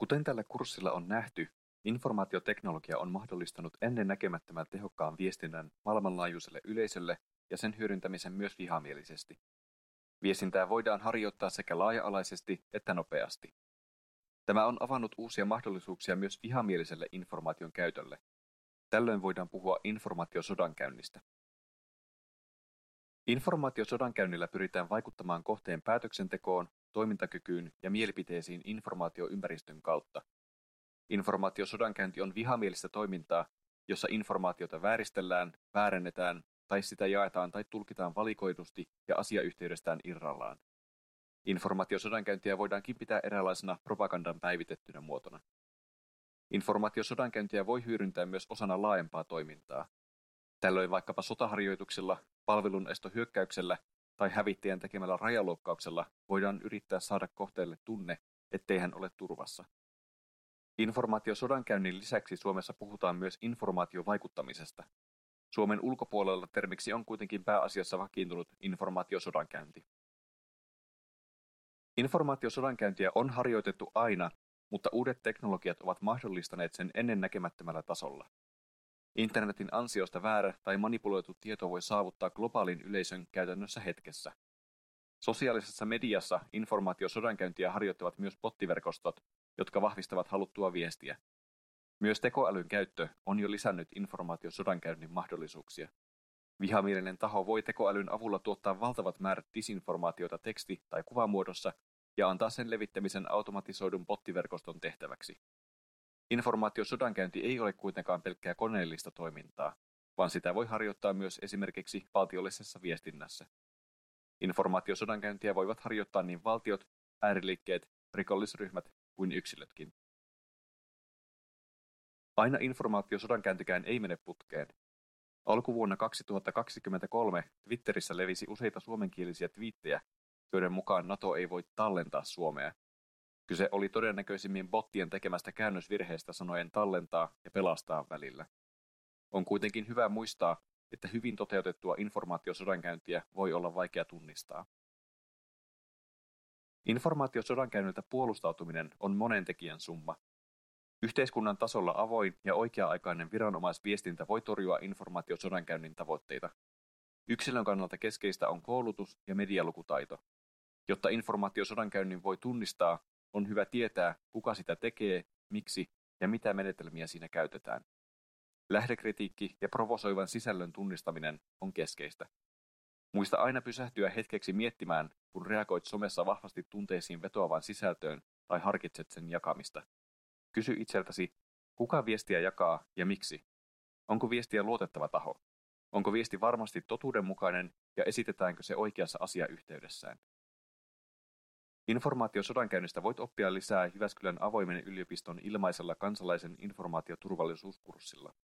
Kuten tällä kurssilla on nähty, informaatioteknologia on mahdollistanut ennennäkemättömän tehokkaan viestinnän maailmanlaajuiselle yleisölle ja sen hyödyntämisen myös vihamielisesti. Viestintää voidaan harjoittaa sekä laaja-alaisesti että nopeasti. Tämä on avannut uusia mahdollisuuksia myös vihamieliselle informaation käytölle. Tällöin voidaan puhua informaatiosodankäynnistä. Informaatiosodankäynnillä pyritään vaikuttamaan kohteen päätöksentekoon, toimintakykyyn ja mielipiteisiin informaatioympäristön kautta. Informaatiosodankäynti on vihamielistä toimintaa, jossa informaatiota vääristellään, väärennetään tai sitä jaetaan tai tulkitaan valikoidusti ja asiayhteydestään irrallaan. Informaatiosodankäyntiä voidaankin pitää eräänlaisena propagandan päivitettynä muotona. Informaatiosodankäyntiä voi hyödyntää myös osana laajempaa toimintaa. Tällöin vaikkapa sotaharjoituksilla, palvelunestohyökkäyksellä tai hävittäjän tekemällä rajaloukkauksella voidaan yrittää saada kohteelle tunne, ettei hän ole turvassa. Informaatiosodankäynnin lisäksi Suomessa puhutaan myös informaatiovaikuttamisesta. Suomen ulkopuolella termiksi on kuitenkin pääasiassa vakiintunut informaatiosodankäynti. Informaatiosodankäyntiä on harjoitettu aina, mutta uudet teknologiat ovat mahdollistaneet sen ennennäkemättömällä tasolla. Internetin ansiosta väärä tai manipuloitu tieto voi saavuttaa globaalin yleisön käytännössä hetkessä. Sosiaalisessa mediassa informaatiosodankäyntiä harjoittavat myös bottiverkostot, jotka vahvistavat haluttua viestiä. Myös tekoälyn käyttö on jo lisännyt informaatiosodankäynnin mahdollisuuksia. Vihamielinen taho voi tekoälyn avulla tuottaa valtavat määrät disinformaatiota teksti- tai kuvamuodossa ja antaa sen levittämisen automatisoidun bottiverkoston tehtäväksi. Informaatiosodankäynti ei ole kuitenkaan pelkkää koneellista toimintaa, vaan sitä voi harjoittaa myös esimerkiksi valtiollisessa viestinnässä. Informaatiosodankäyntiä voivat harjoittaa niin valtiot, ääriliikkeet, rikollisryhmät kuin yksilötkin. Aina informaatiosodankäyntikään ei mene putkeen. Alkuvuonna 2023 Twitterissä levisi useita suomenkielisiä twiittejä, joiden mukaan NATO ei voi tallentaa Suomea. Kyse oli todennäköisimmin bottien tekemästä käännösvirheestä sanojen tallentaa ja pelastaa välillä. On kuitenkin hyvä muistaa, että hyvin toteutettua informaatiosodankäyntiä voi olla vaikea tunnistaa. Informaatiosodankäynniltä puolustautuminen on monen tekijän summa. Yhteiskunnan tasolla avoin ja oikea-aikainen viranomaisviestintä voi torjua informaatiosodankäynnin tavoitteita. Yksilön kannalta keskeistä on koulutus ja medialukutaito. Jotta informaatiosodankäynnin voi tunnistaa, on hyvä tietää, kuka sitä tekee, miksi ja mitä menetelmiä siinä käytetään. Lähdekritiikki ja provosoivan sisällön tunnistaminen on keskeistä. Muista aina pysähtyä hetkeksi miettimään, kun reagoit somessa vahvasti tunteisiin vetoavaan sisältöön tai harkitset sen jakamista. Kysy itseltäsi, kuka viestiä jakaa ja miksi? Onko viestiä luotettava taho? Onko viesti varmasti totuudenmukainen ja esitetäänkö se oikeassa asiayhteydessään? Informaatiosodankäynnistä voit oppia lisää Jyväskylän avoimen yliopiston ilmaisella kansalaisen informaatioturvallisuuskurssilla.